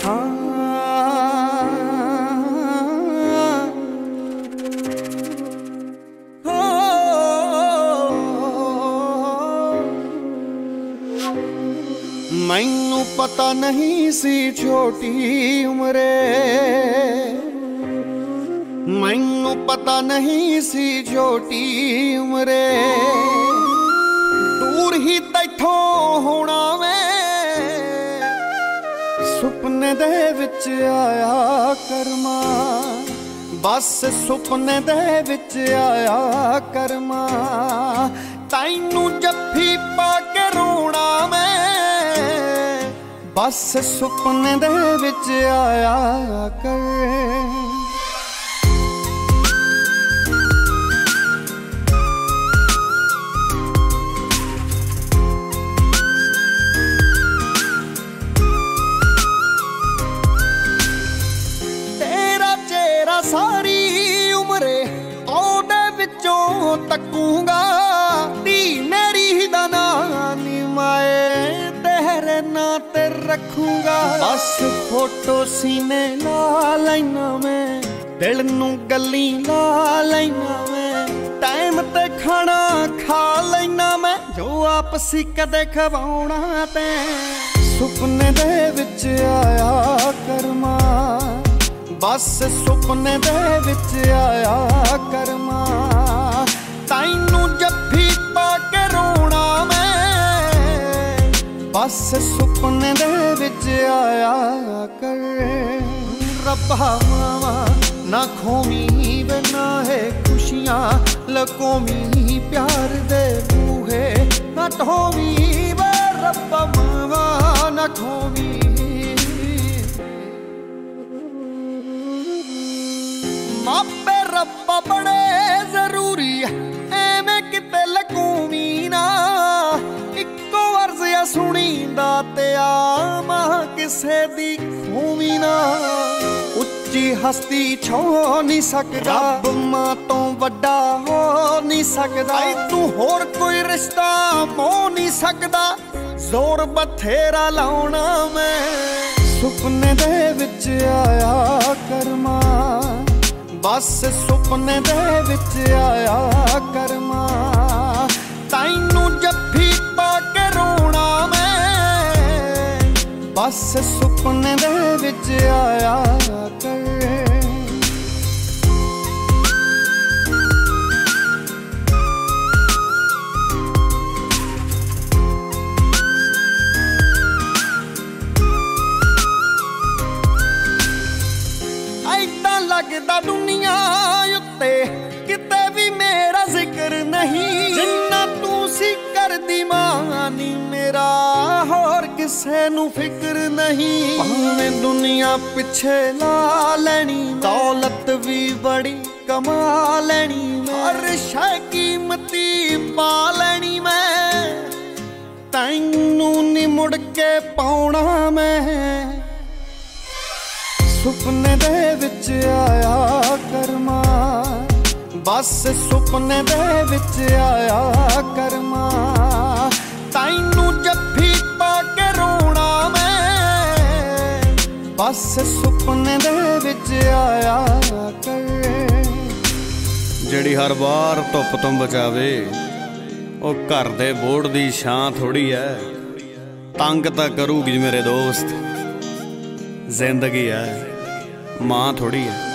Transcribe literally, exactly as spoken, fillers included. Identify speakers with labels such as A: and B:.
A: मैनू पता नहीं सी छोटी उम्रे, मैनू पता नहीं सी छोटी उम्रे, दूर ही तैथों होना मैं सुपने दे विच आया करमा, बस सुपने दे विच आया करमा, तैनू जफ्फी पा के रोना मैं बस सुपने दे विच आया कर। तेरा चेहरा सारी उम्रे ओदे विचों तकूंगा, धी मेरी दा नाम नी माए तेरे ना ते रखूंगा, बस फोटो सीने ला लैना मैं, दिल नू गल्ली ला लैना मैं, टाइम ते खाना खा लैना मैं, जो आपसी कदे खवाउणा ते सुपने दे विच आया करमा, बस सुपने दे विच आया करमा, तैनू जफ्फी पा के रोना मैं बस सुपने दे विच आया कर। रब्बा मावा ना खोमी वे ना है खुशियां लकोमी, प्यार दे बूहे ना ढोवी वे रब्बा मावा ना खोमी, मापे रब्बा बड़े जरूरी एवें किते लकोमी ना, इक्को अर्ज़ सुनींदा ते आमा किसे दी खूमी ना, उच्ची हस्ती छो नहीं सकदा, रब मां तो वड्डा हो नहीं सकदा, तू होर कोई रिश्ता हो नहीं सकदा, जोर बथेरा लाउणा मैं सुपने दे विच आया करमा, बस सुपने दे विच आया करमा, तैनू जफ्फी पा के रोना मैं बस सुपने दे विच आया कर। ऐदां लगदा दुनिया उत्ते किते भी मेरा जिक्र नहीं, जिन्ना तू सी करदी मानी मेरा होर किसे नू फिक्र नहीं, भावें दुनिया पिछे ला लैनी, दौलत भी बड़ी कमा लैनी, हर शै कीमती पा लैनी मैं, तैनू नी मुड़ के पाउणा मैं सुपने दे विच आया करमा, बस सुपने दे विच आया करमा, तैनू जफ्फी पा के रोना मैं बस सुपने दे विच आया कर।
B: ਜਿਹੜੀ हर बार धुप तो बचावे ਉਹ घर दे बोर्ड दी छां थोड़ी है, तंग तां करूगी मेरे दोस्त, जिंदगी है मां थोड़ी है।